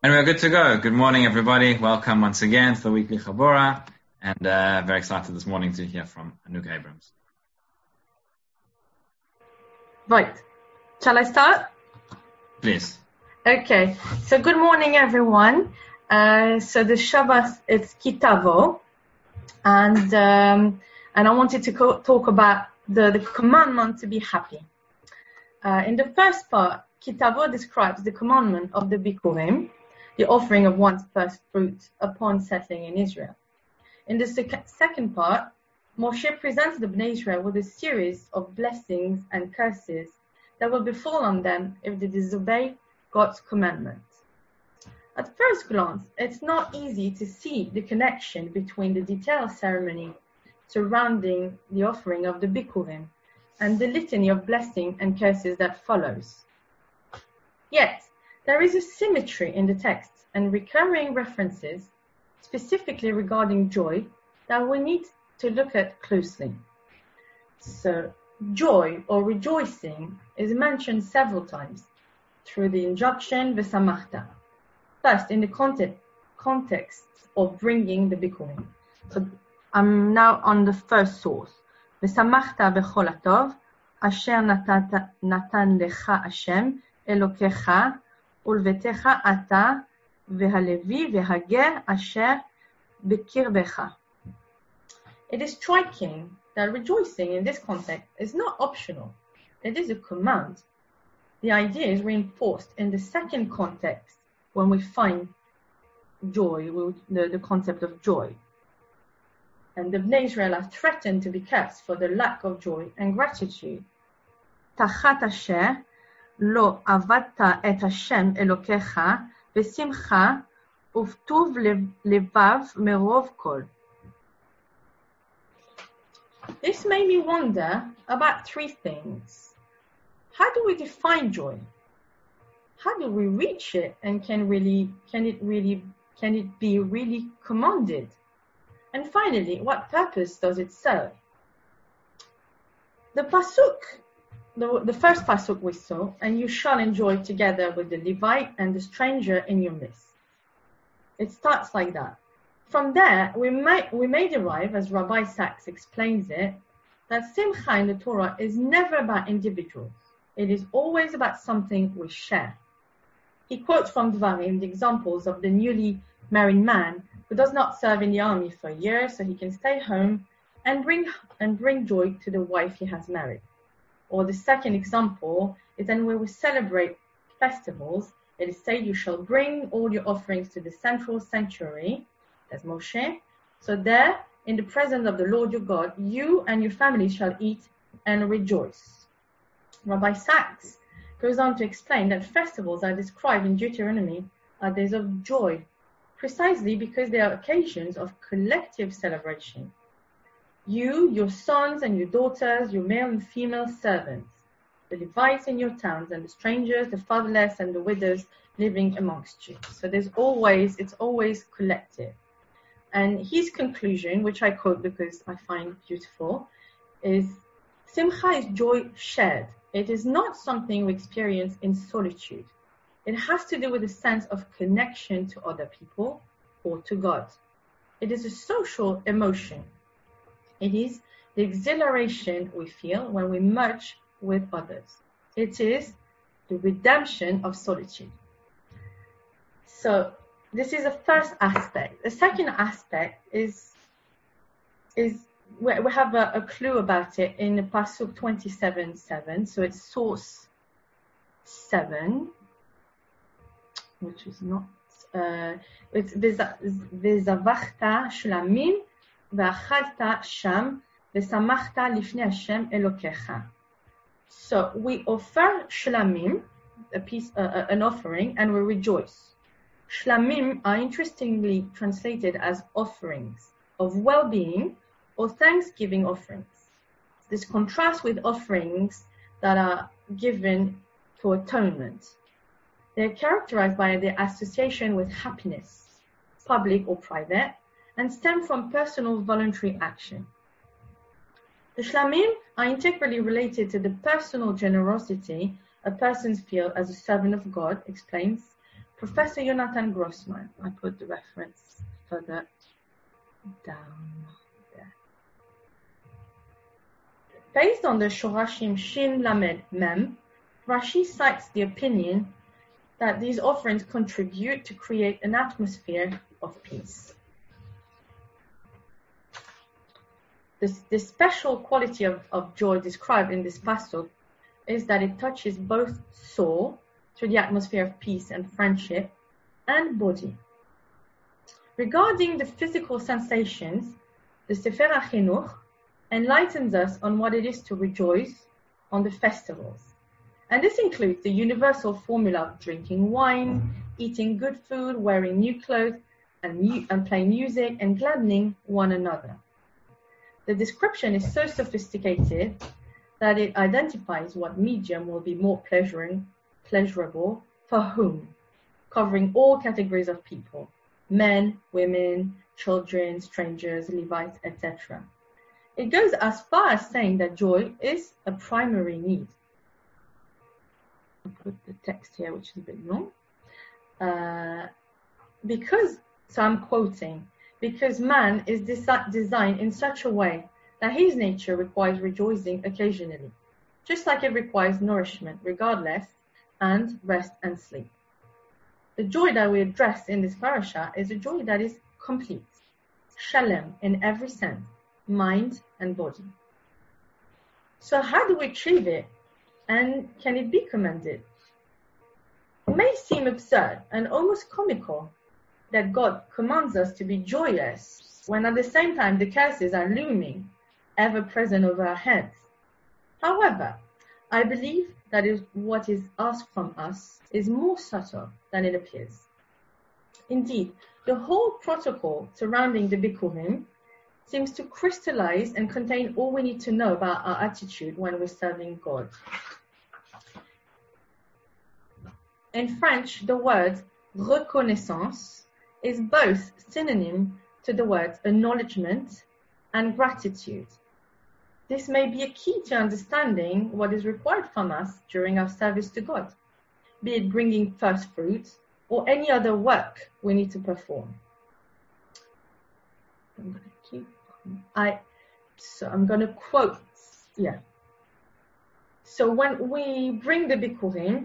And we're good to go. Good morning, everybody. Welcome once again to the weekly Chabura, and very excited this morning to hear from Anouk Abrams. Right. Shall I start? Please. Okay. So good morning, everyone. So the Shabbat, it's Ki Tavo, and I wanted to talk about the commandment to be happy. In the first part, Ki Tavo describes the commandment of the Bikurim, the offering of one's first fruit upon settling in Israel. In the second part, Moshe presents the Bnei Israel with a series of blessings and curses that will befall on them if they disobey God's commandments. At first glance, it's not easy to see the connection between the detailed ceremony surrounding the offering of the Bikurim and the litany of blessing and curses that follows. Yet, there is a symmetry in the text and recurring references, specifically regarding joy, that we need to look at closely. So, joy or rejoicing is mentioned several times through the injunction V'samachta. First, in the context of bringing the Bikurim. So, I'm now on the first source. V'samachta b'chol hatov, asher natan lecha Hashem, Elokecha, ulvetecha ata, v'halevi v'hager asher b'kirbecha. It is striking that rejoicing in this context is not optional. It is a command. The idea is reinforced in the second context when we find joy, the concept of joy. And the Bnei Israel are threatened to be cursed for the lack of joy and gratitude. Tachat asher lo avadta et Hashem Elokecha v'simcha uvtuv levav merov kol. This made me wonder about three things. How do we define joy? How do we reach it? And can it be really commanded? And finally, what purpose does it serve? The pasuk, the first pasuk we saw, and you shall enjoy together with the Levite and the stranger in your midst. It starts like that. From there, we may derive, as Rabbi Sachs explains it, that simcha in the Torah is never about individuals. It is always about something we share. He quotes from Dvarim the examples of the newly married man who does not serve in the army for a year, so he can stay home and bring joy to the wife he has married. Or the second example is then when we celebrate festivals, it is said you shall bring all your offerings to the central sanctuary, as Moshe. So there, in the presence of the Lord your God, you and your family shall eat and rejoice. Rabbi Sachs goes on to explain that festivals are described in Deuteronomy are days of joy, precisely because they are occasions of collective celebration. You, your sons and your daughters, your male and female servants, the Levites in your towns, and the strangers, the fatherless, and the widows living amongst you. So it's always collective. And his conclusion, which I quote because I find beautiful, is simcha is joy shared. It is not something we experience in solitude. It has to do with a sense of connection to other people or to God. It is a social emotion. It is the exhilaration we feel when we merge with others. It is the redemption of solitude. So this is the first aspect. The second aspect is we have a clue about it in the Pasuk 27:7. So it's source 7, which is not. It's V'zavachta shlamim v'achalta sham v'samachta lifnei Hashem Elokecha. So we offer shlamim, an offering, and we rejoice. Shlamim are interestingly translated as offerings of well-being or thanksgiving offerings. This contrasts with offerings that are given for atonement. They are characterized by their association with happiness, public or private, and stem from personal voluntary action. The shlamim are integrally related to the personal generosity a person feels as a servant of God, explains Professor Jonathan Grossman. I put the reference further down there. Based on the Shorashim Shin Lamed Mem, Rashi cites the opinion that these offerings contribute to create an atmosphere of peace. The special quality of joy described in this pasuk is that it touches both soul through the atmosphere of peace and friendship and body. Regarding the physical sensations, the Sefer HaChinuch enlightens us on what it is to rejoice on the festivals. And this includes the universal formula of drinking wine, eating good food, wearing new clothes, and playing music and gladdening one another. The description is so sophisticated that it identifies what medium will be more pleasurable for whom, covering all categories of people: men, women, children, strangers, Levites, etc. It goes as far as saying that joy is a primary need. I'll put the text here, which is a bit long. So I'm quoting, because man is designed in such a way that his nature requires rejoicing occasionally, just like it requires nourishment regardless, and rest and sleep. The joy that we address in this parasha is a joy that is complete, shalem in every sense, mind and body. So how do we achieve it, and can it be commended? It may seem absurd and almost comical that God commands us to be joyous when at the same time the curses are looming, ever present over our heads. However, I believe that what is asked from us is more subtle than it appears. Indeed, the whole protocol surrounding the Bikurim seems to crystallize and contain all we need to know about our attitude when we're serving God. In French, the word reconnaissance is both synonym to the words acknowledgement and gratitude. This may be a key to understanding what is required from us during our service to God, be it bringing first fruits or any other work we need to perform. I'm going to quote, So when we bring the Bikurim,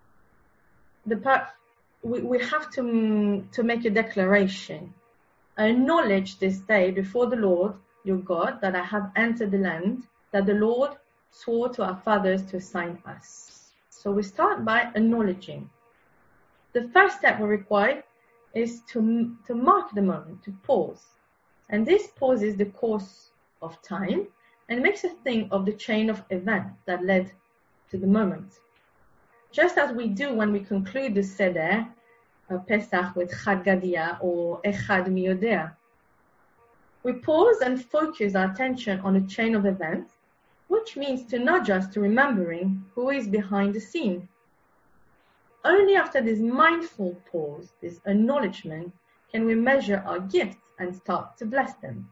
we have to make a declaration. I acknowledge this day before the Lord your God that I have entered the land that the Lord swore to our fathers to assign us. So we start by acknowledging. The first step we require is to mark the moment, to pause. And this pauses the course of time and makes us think of the chain of events that led to the moment. Just as we do when we conclude the Seder, Pesach with Chad Gadya or Echad Miyodea. We pause and focus our attention on a chain of events, which means to nudge us to remembering who is behind the scene. Only after this mindful pause, this acknowledgement, can we measure our gifts and start to bless them.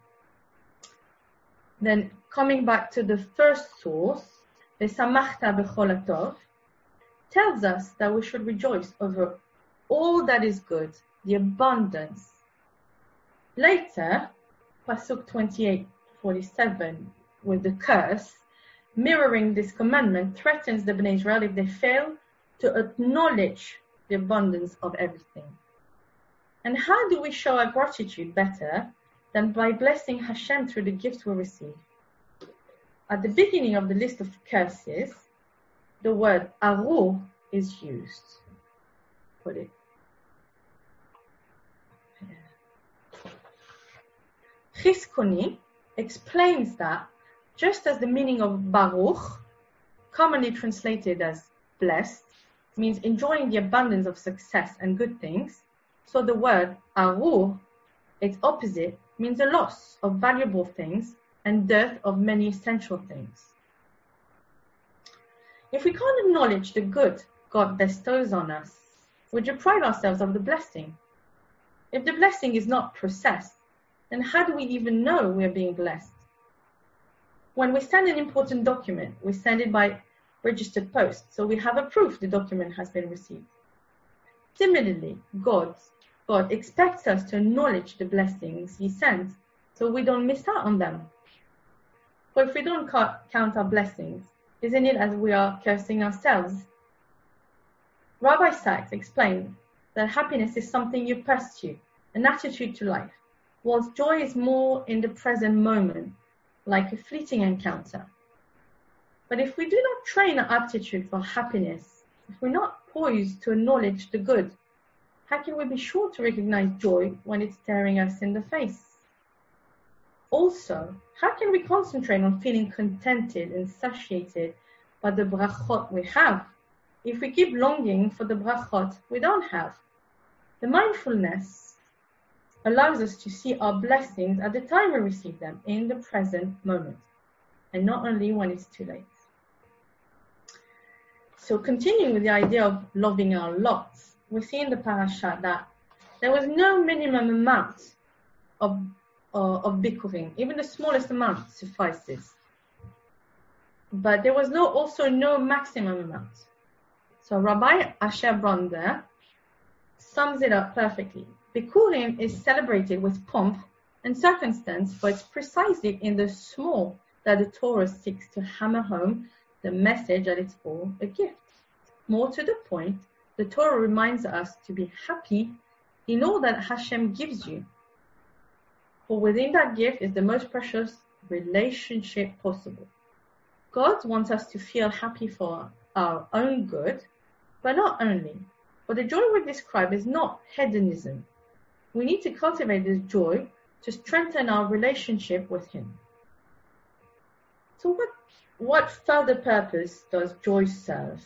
Then, coming back to the first source, the Samachta B'chol Hatov, tells us that we should rejoice over all that is good, the abundance. Later, Pasuk 28:47, with the curse, mirroring this commandment, threatens the Bnei Israel if they fail to acknowledge the abundance of everything. And how do we show our gratitude better than by blessing Hashem through the gifts we receive? At the beginning of the list of curses, the word aru is used. Put it. Chizkoni explains that just as the meaning of Baruch, commonly translated as blessed, means enjoying the abundance of success and good things, so the word Arur, its opposite, means a loss of valuable things and dearth of many essential things. If we can't acknowledge the good God bestows on us, we deprive ourselves of the blessing. If the blessing is not processed, then how do we even know we are being blessed? When we send an important document, we send it by registered post, so we have a proof the document has been received. Similarly, God expects us to acknowledge the blessings He sends so we don't miss out on them. For if we don't count our blessings, isn't it as we are cursing ourselves? Rabbi Sachs explained that happiness is something you pursue, an attitude to life, whilst joy is more in the present moment, like a fleeting encounter. But if we do not train our aptitude for happiness, if we're not poised to acknowledge the good, how can we be sure to recognize joy when it's staring us in the face? Also, how can we concentrate on feeling contented and satiated by the brachot we have if we keep longing for the brachot we don't have? The mindfulness allows us to see our blessings at the time we receive them, in the present moment, and not only when it's too late. So continuing with the idea of loving our lots, we see in the parasha that there was no minimum amount of bikurim. Even the smallest amount suffices. But there was also no maximum amount. So Rabbi Asher Bronder sums it up perfectly. Bikurim is celebrated with pomp and circumstance, but it's precisely in the small that the Torah seeks to hammer home the message that it's all a gift. More to the point, the Torah reminds us to be happy in all that Hashem gives you. For within that gift is the most precious relationship possible. God wants us to feel happy for our own good, but not only. For the joy we describe is not hedonism. We need to cultivate this joy to strengthen our relationship with Him. So what further purpose does joy serve?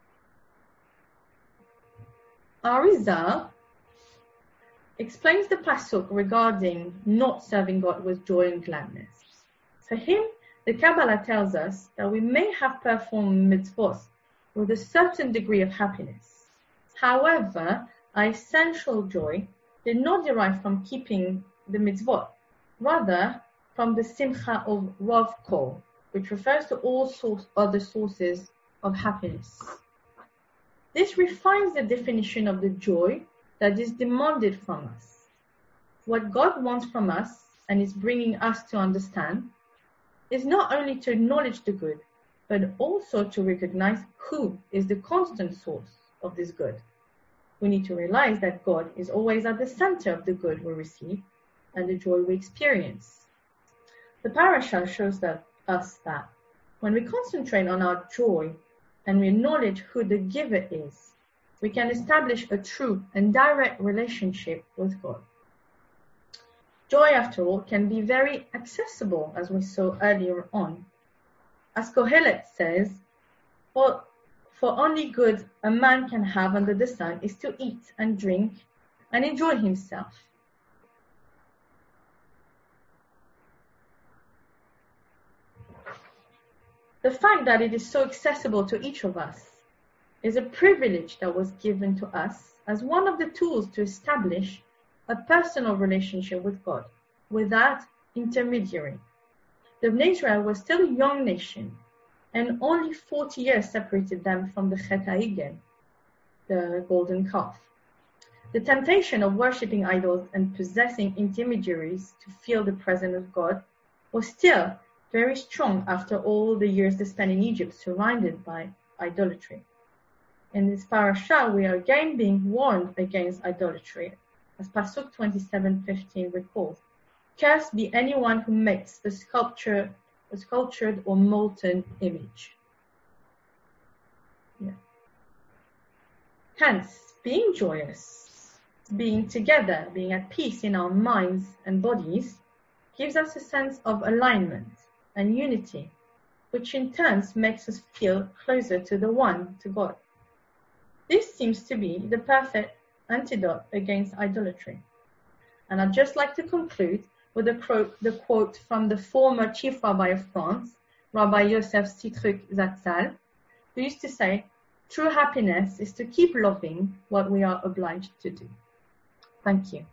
Arizal explains the pasuk regarding not serving God with joy and gladness. For him, the Kabbalah tells us that we may have performed mitzvot with a certain degree of happiness. However, our essential joy did not derive from keeping the mitzvot, rather from the simcha of Rav Kol, which refers to all other sources of happiness. This refines the definition of the joy that is demanded from us. What God wants from us, and is bringing us to understand, is not only to acknowledge the good, but also to recognize who is the constant source of this good. We need to realize that God is always at the center of the good we receive and the joy we experience. The parasha shows us that when we concentrate on our joy and we acknowledge who the giver is, we can establish a true and direct relationship with God. Joy, after all, can be very accessible, as we saw earlier on. As Kohelet says, for only good a man can have under the sun is to eat and drink and enjoy himself. The fact that it is so accessible to each of us is a privilege that was given to us as one of the tools to establish a personal relationship with God without intermediary. The Bnei Israel was still a young nation, and only 40 years separated them from the Chet HaEgel, the golden calf. The temptation of worshipping idols and possessing intermediaries to feel the presence of God was still very strong after all the years they spent in Egypt surrounded by idolatry. In this parasha, we are again being warned against idolatry, as Pasuk 27:15 recalls. Cursed be anyone who makes a sculptured or molten image. Yeah. Hence, being joyous, being together, being at peace in our minds and bodies, gives us a sense of alignment and unity, which in turn makes us feel closer to the one, to God. This seems to be the perfect antidote against idolatry. And I'd just like to conclude with the quote from the former chief rabbi of France, Rabbi Yosef Sitruk Zatzal, who used to say, "True happiness is to keep loving what we are obliged to do." Thank you.